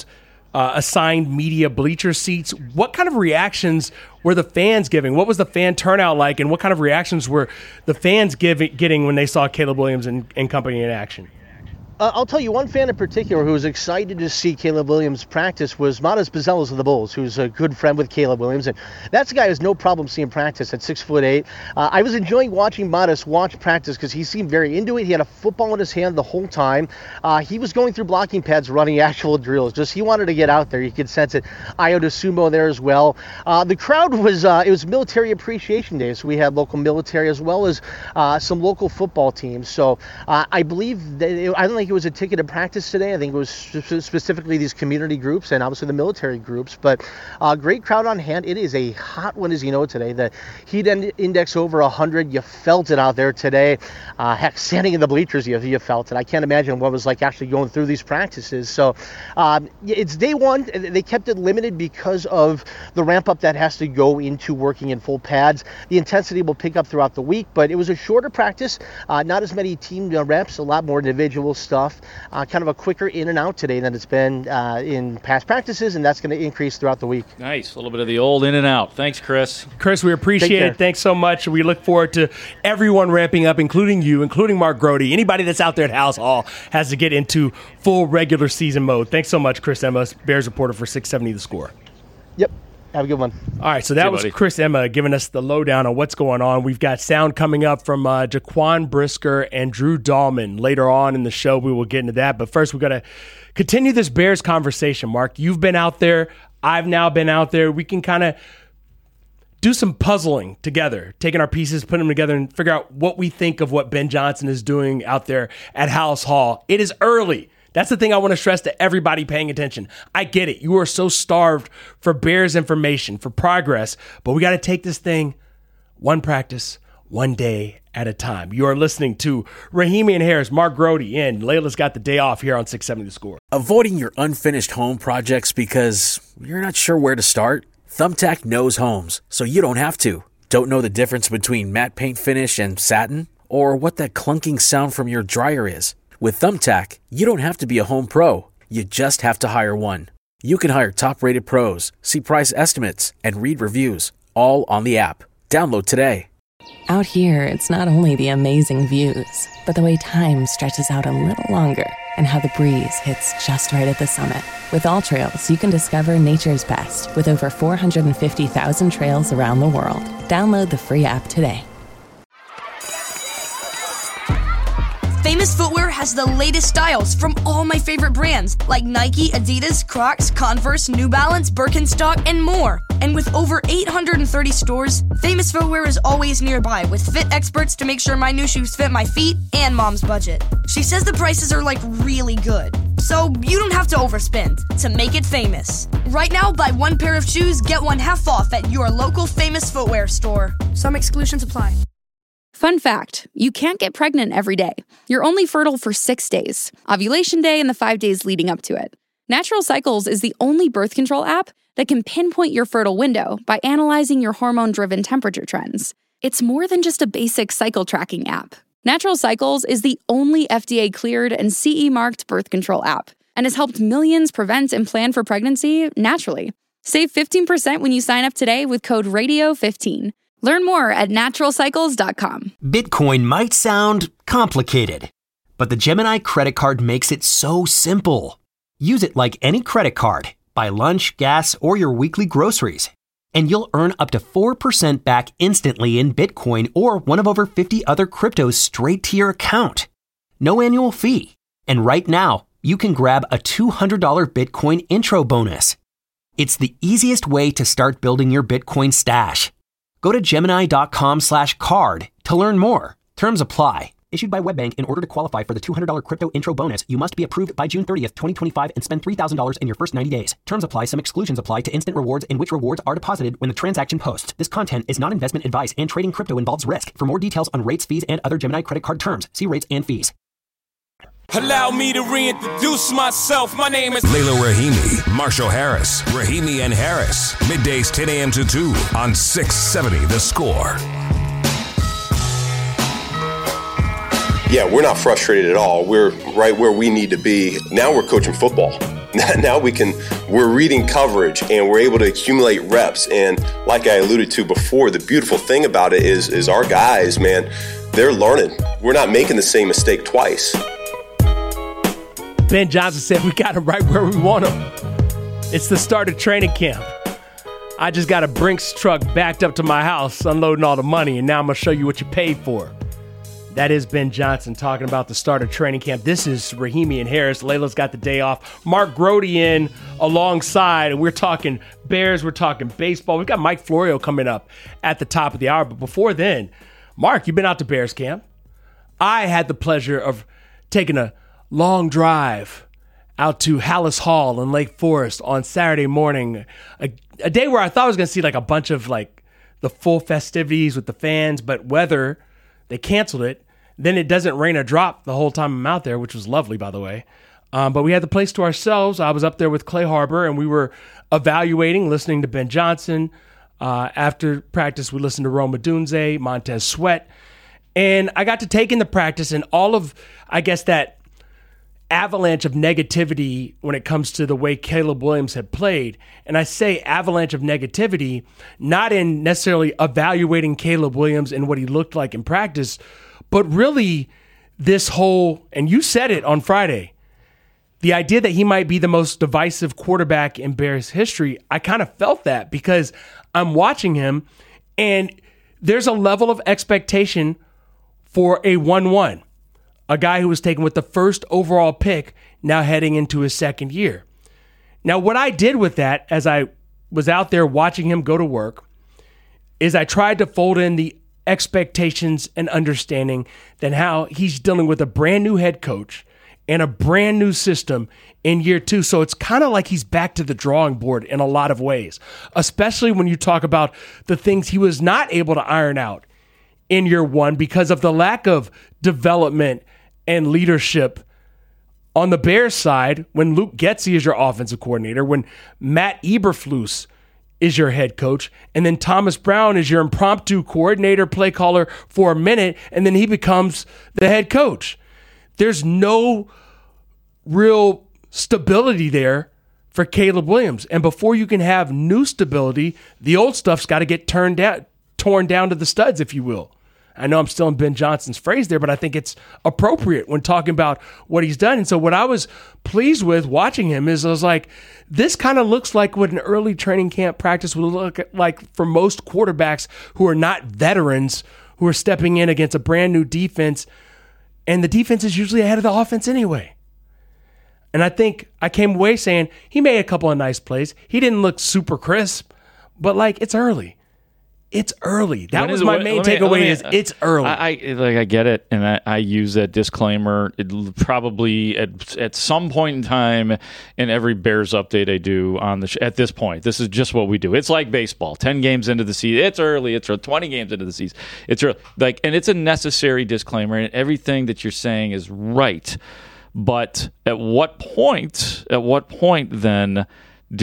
D: uh, assigned media bleacher seats. What kind of reactions were the fans giving? What was the fan turnout like, and what kind of reactions were the fans giving, getting when they saw Caleb Williams and, and company in action?
I: Uh, I'll tell you, one fan in particular who was excited to see Caleb Williams practice was Matas Bazelas of the Bulls, who's a good friend with Caleb Williams. And that's a guy who has no problem seeing practice at six foot eight. Uh, I was enjoying watching Matas watch practice because he seemed very into it. He had a football in his hand the whole time. Uh, he was going through blocking pads, running actual drills. Just he wanted to get out there. You could sense it. Iota Sumo there as well. Uh, the crowd was, uh, it was Military Appreciation Day, so we had local military as well as uh, some local football teams. So uh, I believe that it, I don't think it was a ticket to practice today. I think it was specifically these community groups and obviously the military groups, but uh, great crowd on hand. It is a hot one, as you know, today. The heat index over one hundred. You felt it out there today. Uh, heck, standing in the bleachers, you, you felt it. I can't imagine what it was like actually going through these practices. So um, it's day one. They kept it limited because of the ramp up that has to go into working in full pads. The intensity will pick up throughout the week, but it was a shorter practice, uh, not as many team reps, a lot more individual stuff. Uh, kind of a quicker in and out today than it's been uh, in past practices, and that's going to increase throughout the week.
G: Nice. A little bit of the old in and out. Thanks, Chris.
D: Chris, we appreciate it. Thanks so much. We look forward to everyone ramping up, including you, including Mark Grody. Anybody that's out there at House Hall has to get into full regular season mode. Thanks so much, Chris Emma, Bears reporter for six seventy The Score.
I: Yep. Have a good one.
D: All right, so that
G: you,
D: was
G: buddy.
D: Chris Emma giving us the lowdown on what's going on. We've got sound coming up from uh, Jaquan Brisker and Drew Dahlman. Later on in the show, we will get into that. But first, we've got to continue this Bears conversation. Mark, you've been out there. I've now been out there. We can kind of do some puzzling together, taking our pieces, putting them together, and figure out what we think of what Ben Johnson is doing out there at House Hall. It is early. That's the thing I want to stress to everybody paying attention. I get it. You are so starved for Bears information, for progress, but we got to take this thing one practice, one day at a time. You are listening to Rahimi and Harris, Mark Grody, and Layla's got the day off here on six seventy The Score.
A: Avoiding your unfinished home projects because you're not sure where to start? Thumbtack knows homes, so you don't have to. Don't know the difference between matte paint finish and satin? Or what that clunking sound from your dryer is? With Thumbtack, you don't have to be a home pro. You just have to hire one. You can hire top-rated pros, see price estimates, and read reviews, all on the app. Download today.
B: Out here, it's not only the amazing views, but the way time stretches out a little longer and how the breeze hits just right at the summit. With All Trails, you can discover nature's best with over four hundred fifty thousand trails around the world. Download the free app today.
C: Famous Footwear has the latest styles from all my favorite brands like Nike, Adidas, Crocs, Converse, New Balance, Birkenstock, and more. And with over eight hundred thirty stores, Famous Footwear is always nearby with fit experts to make sure my new shoes fit my feet and mom's budget. She says the prices are like really good, so you don't have to overspend to make it famous. Right now, buy one pair of shoes, get one half off at your local Famous Footwear store. Some exclusions apply.
L: Fun fact, you can't get pregnant every day. You're only fertile for six days, ovulation day and the five days leading up to it. Natural Cycles is the only birth control app that can pinpoint your fertile window by analyzing your hormone-driven temperature trends. It's more than just a basic cycle tracking app. Natural Cycles is the only F D A-cleared and C E-marked birth control app and has helped millions prevent and plan for pregnancy naturally. Save fifteen percent when you sign up today with code radio fifteen. Learn more at natural cycles dot com.
M: Bitcoin might sound complicated, but the Gemini credit card makes it so simple. Use it like any credit card. Buy lunch, gas, or your weekly groceries, and you'll earn up to four percent back instantly in Bitcoin or one of over fifty other cryptos straight to your account. No annual fee. And right now, you can grab a two hundred dollars Bitcoin intro bonus. It's the easiest way to start building your Bitcoin stash. Go to Gemini.com slash card to learn more. Terms apply. Issued by WebBank. In order to qualify for the two hundred dollars crypto intro bonus, you must be approved by June thirtieth, twenty twenty-five and spend three thousand dollars in your first ninety days. Terms apply. Some exclusions apply to instant rewards in which rewards are deposited when the transaction posts. This content is not investment advice and trading crypto involves risk. For more details on rates, fees, and other Gemini credit card terms, see rates and fees.
N: Allow me to reintroduce myself. My name is
F: Layla Rahimi, Marshall Harris, Rahimi and Harris. Middays ten a.m. to two on six seventy The Score.
O: Yeah, we're not frustrated at all. We're right where we need to be. Now we're coaching football. now we can, we're reading coverage and we're able to accumulate reps. And like I alluded to before, the beautiful thing about it is, is our guys, man, they're learning. We're not making the same mistake twice.
D: Ben Johnson said we got him right where we want him. It's the start of training camp. I just got a Brinks truck backed up to my house, unloading all the money, and now I'm going to show you what you paid for. That is Ben Johnson talking about the start of training camp. This is Rahimi and Harris. Layla's got the day off. Mark Grody in alongside, and we're talking Bears, we're talking baseball. We've got Mike Florio coming up at the top of the hour. But before then, Mark, you've been out to Bears camp. I had the pleasure of taking a long drive out to Hallis Hall in Lake Forest on Saturday morning, a, a day where I thought I was going to see like a bunch of like the full festivities with the fans, but weather, they canceled it. Then it doesn't rain a drop the whole time I'm out there, which was lovely, by the way. Um, but we had the place to ourselves. I was up there with Clay Harbor, and we were evaluating, listening to Ben Johnson. Uh, after practice, we listened to Rome Odunze, Montez Sweat. And I got to take in the practice and all of, I guess, that avalanche of negativity when it comes to the way Caleb Williams had played. And I say avalanche of negativity, not in necessarily evaluating Caleb Williams and what he looked like in practice, but really this whole, and you said it on Friday, the idea that he might be the most divisive quarterback in Bears history. I kind of felt that because I'm watching him and there's a level of expectation for a one one. A guy who was taken with the first overall pick, now heading into his second year. Now, what I did with that as I was out there watching him go to work is I tried to fold in the expectations and understanding that how he's dealing with a brand new head coach and a brand new system in year two. So it's kind of like he's back to the drawing board in a lot of ways, especially when you talk about the things he was not able to iron out in year one because of the lack of development and leadership on the Bears side when Luke Getsy is your offensive coordinator, when Matt Eberflus is your head coach, and then Thomas Brown is your impromptu coordinator, play caller for a minute, and then he becomes the head coach. There's no real stability there for Caleb Williams. And before you can have new stability, the old stuff's got to get turned down, torn down to the studs, if you will. I know I'm still in Ben Johnson's phrase there, but I think it's appropriate when talking about what he's done. And so what I was pleased with watching him is I was like, this kind of looks like what an early training camp practice would look like for most quarterbacks who are not veterans, who are stepping in against a brand new defense. And the defense is usually ahead of the offense anyway. And I think I came away saying he made a couple of nice plays. He didn't look super crisp, but like it's early. It's early. That when was my main takeaway is it's early.
G: I, I like I get it, and I, I use that disclaimer. It probably at at some point in time in every Bears update I do on the sh- at this point, this is just what we do. It's like baseball. Ten games into the season, it's early. It's twenty games into the season, it's early. Like, and it's a necessary disclaimer, and everything that you're saying is right. But at what point? At what point then? Do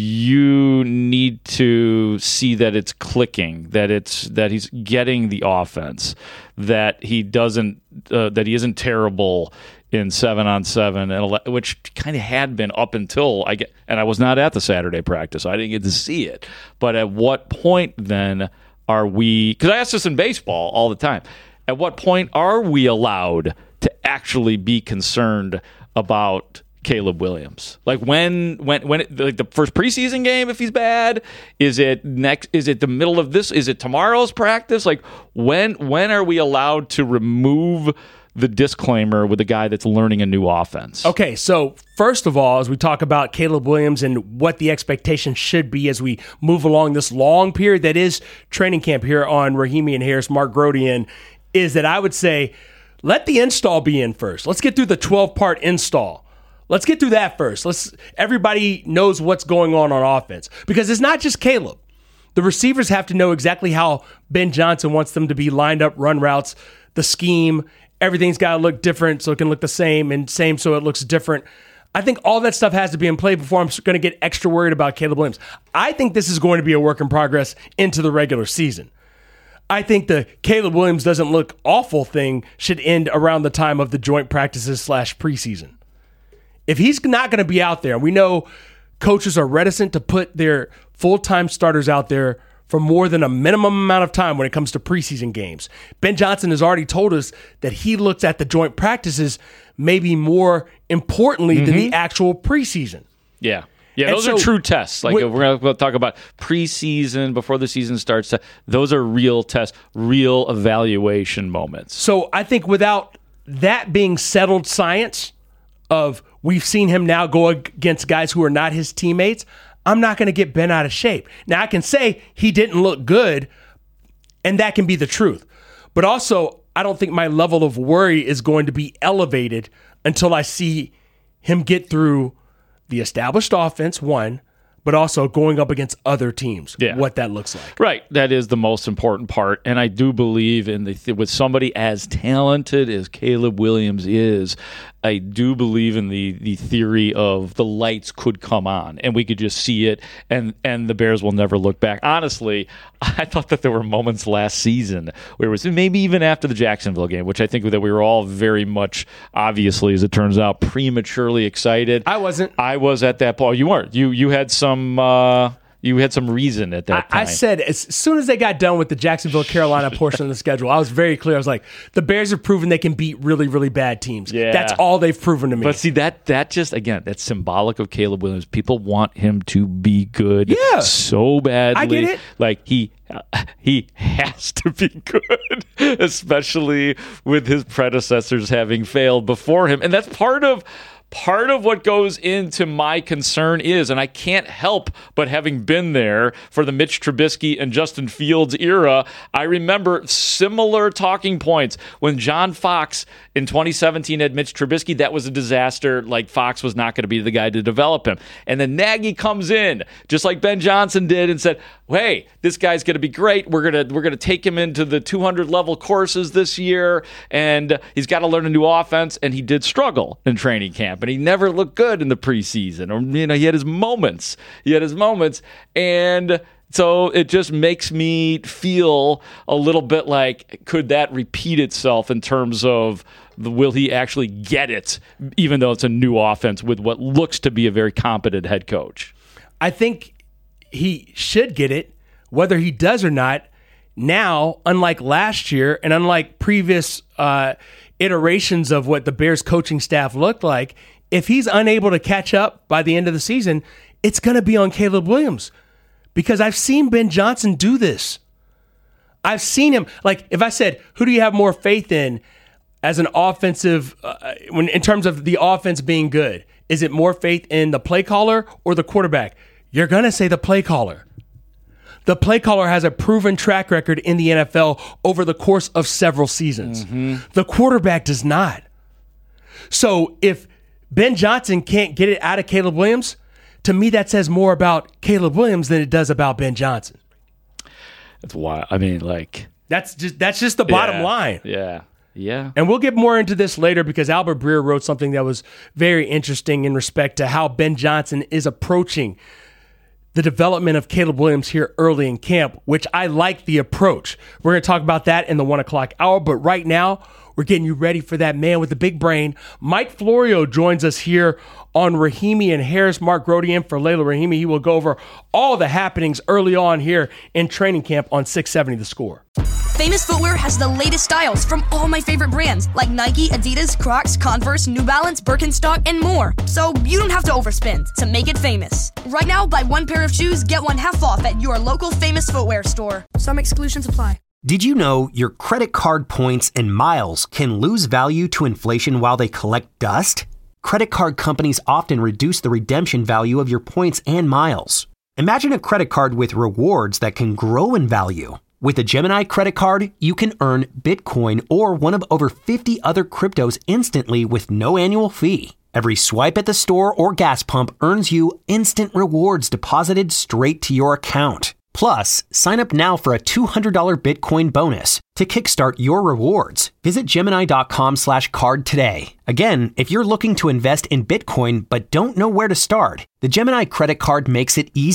G: you need to see that it's clicking, that it's that he's getting the offense, that he doesn't, uh, that he isn't terrible in seven on seven, and ele- which kind of had been up until I get, and I was not at the Saturday practice, so I didn't get to see it. But at what point then are we? Because I ask this in baseball all the time. At what point are we allowed to actually be concerned about Caleb Williams? Like when, when, when, it, like the first preseason game, if he's bad, is it next? Is it the middle of this? Is it tomorrow's practice? Like when, when are we allowed to remove the disclaimer with a guy that's learning a new offense?
D: Okay, so first of all, as we talk about Caleb Williams and what the expectation should be as we move along this long period that is training camp here on Rahimi and Harris, Mark Grody in, is that I would say let the install be in first. Let's get through the twelve-part install. Let's get through that first. Let's. Everybody knows what's going on on offense because it's not just Caleb. The receivers have to know exactly how Ben Johnson wants them to be lined up, run routes, the scheme. Everything's got to look different so it can look the same and same so it looks different. I think all that stuff has to be in play before I'm going to get extra worried about Caleb Williams. I think this is going to be a work in progress into the regular season. I think the Caleb Williams doesn't look awful thing should end around the time of the joint practices slash preseason. If he's not going to be out there, and we know coaches are reticent to put their full-time starters out there for more than a minimum amount of time when it comes to preseason games. Ben Johnson has already told us that he looks at the joint practices maybe more importantly mm-hmm. than the actual preseason.
G: Yeah. Yeah,
D: And
G: those
D: so,
G: are true tests. Like,
D: with,
G: if we're going to talk about preseason, before the season starts, those are real tests, real evaluation moments.
D: So I think without that being settled science of we've seen him now go against guys who are not his teammates, I'm not going to get Ben out of shape. Now, I can say he didn't look good, and that can be the truth. But also, I don't think my level of worry is going to be elevated until I see him get through the established offense, one, but also going up against other teams,
G: yeah.
D: what that looks like.
G: Right. That is the most important part. And I do believe in the with somebody as talented as Caleb Williams is, I do believe in the the theory of the lights could come on and we could just see it and, and the Bears will never look back. Honestly, I thought that there were moments last season where it was maybe even after the Jacksonville game, which I think that we were all very much, obviously, as it turns out, prematurely excited.
D: I wasn't.
G: I was at that point. You weren't. You you had some uh, you had some reason at that
D: I,
G: time.
D: I said as soon as they got done with the Jacksonville, Carolina portion of the schedule, I was very clear. I was like, the Bears have proven they can beat really, really bad teams.
G: Yeah.
D: That's all they've proven to me.
G: But see, that that just, again, that's symbolic of Caleb Williams. People want him to be good
D: yeah.
G: so badly.
D: I get it.
G: Like, he he has to be good, especially with his predecessors having failed before him. And that's part of Part of what goes into my concern is, and I can't help but having been there for the Mitch Trubisky and Justin Fields era, I remember similar talking points when John Fox in twenty seventeen had Mitch Trubisky. That was a disaster. Like, Fox was not going to be the guy to develop him. And then Nagy comes in, just like Ben Johnson did, and said, hey, this guy's going to be great. We're going to we're going to take him into the two hundred level courses this year, and he's got to learn a new offense. And he did struggle in training camp. And he never looked good in the preseason. Or, you know, he had his moments. He had his moments. And so it just makes me feel a little bit like, could that repeat itself in terms of the, will he actually get it, even though it's a new offense with what looks to be a very competent head coach?
D: I think he should get it, whether he does or not. Now, unlike last year and unlike previous uh, iterations of what the Bears coaching staff looked like, if he's unable to catch up by the end of the season, it's going to be on Caleb Williams, because I've seen Ben Johnson do this. I've seen him. Like, if I said, who do you have more faith in as an offensive, uh, when in terms of the offense being good? Is it more faith in the play caller or the quarterback? You're going to say the play caller. The play caller has a proven track record in the N F L over the course of several seasons. Mm-hmm. The quarterback does not. So if Ben Johnson can't get it out of Caleb Williams, to me that says more about Caleb Williams than it does about Ben Johnson.
G: That's why. I mean, like,
D: that's just that's just the bottom
G: yeah,
D: line.
G: Yeah. Yeah.
D: And we'll get more into this later, because Albert Breer wrote something that was very interesting in respect to how Ben Johnson is approaching the development of Caleb Williams here early in camp, which I like the approach. We're going to talk about that in the one o'clock hour, but right now we're getting you ready for that man with the big brain. Mike Florio joins us here on Rahimi and Harris. Mark Grody in for Layla Rahimi. He will go over all the happenings early on here in training camp on six seventy The Score.
C: Famous Footwear has the latest styles from all my favorite brands like Nike, Adidas, Crocs, Converse, New Balance, Birkenstock, and more. So you don't have to overspend to make it famous. Right now, buy one pair of shoes, get one half off at your local Famous Footwear store. Some exclusions apply.
M: Did you know your credit card points and miles can lose value to inflation while they collect dust? Credit card companies often reduce the redemption value of your points and miles. Imagine a credit card with rewards that can grow in value. With a Gemini credit card, you can earn Bitcoin or one of over fifty other cryptos instantly with no annual fee. Every swipe at the store or gas pump earns you instant rewards deposited straight to your account. Plus, sign up now for a two hundred dollars Bitcoin bonus to kickstart your rewards. Visit Gemini.com slash card today. Again, if you're looking to invest in Bitcoin but don't know where to start, the Gemini credit card makes it easy.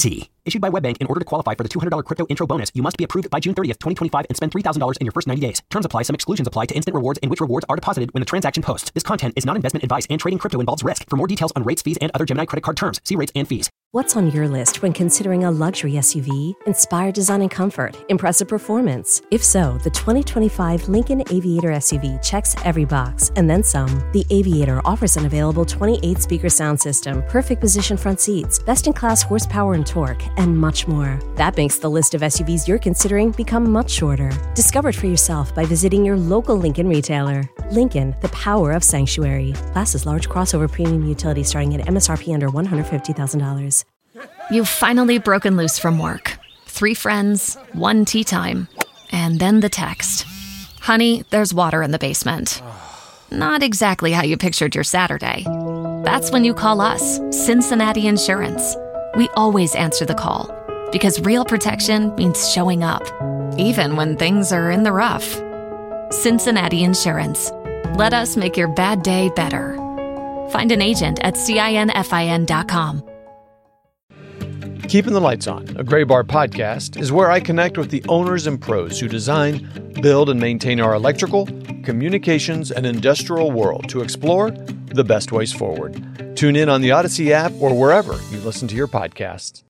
M: Issued by WebBank. In order to qualify for the two hundred dollars crypto intro bonus, you must be approved by June thirtieth, twenty twenty-five and spend three thousand dollars in your first ninety days. Terms apply. Some exclusions apply to instant rewards in which rewards are deposited when the transaction posts. This content is not investment advice, and trading crypto involves risk. For more details on rates, fees, and other Gemini credit card terms, see rates and fees.
P: What's on your list when considering a luxury S U V? Inspired design and comfort, impressive performance. If so, the twenty twenty-five Lincoln Aviator S U V checks every box, and then some. The Aviator offers an available twenty-eight speaker sound system, perfect position front seats, best-in-class horsepower and torque, and much more. That makes the list of S U Vs you're considering become much shorter. Discover it for yourself by visiting your local Lincoln retailer. Lincoln, the power of sanctuary. Classes large crossover premium utility starting at M S R P under one hundred fifty thousand dollars.
Q: You've finally broken loose from work. Three friends, one tea time, and then the text. Honey, there's water in the basement. Not exactly how you pictured your Saturday. That's when you call us, Cincinnati Insurance. We always answer the call, because real protection means showing up, even when things are in the rough. Cincinnati Insurance. Let us make your bad day better. Find an agent at cinfin dot com.
R: Keeping the Lights On, a Gray Bar podcast, is where I connect with the owners and pros who design, build, and maintain our electrical, communications, and industrial world to explore the best ways forward. Tune in on the Odyssey app or wherever you listen to your podcasts.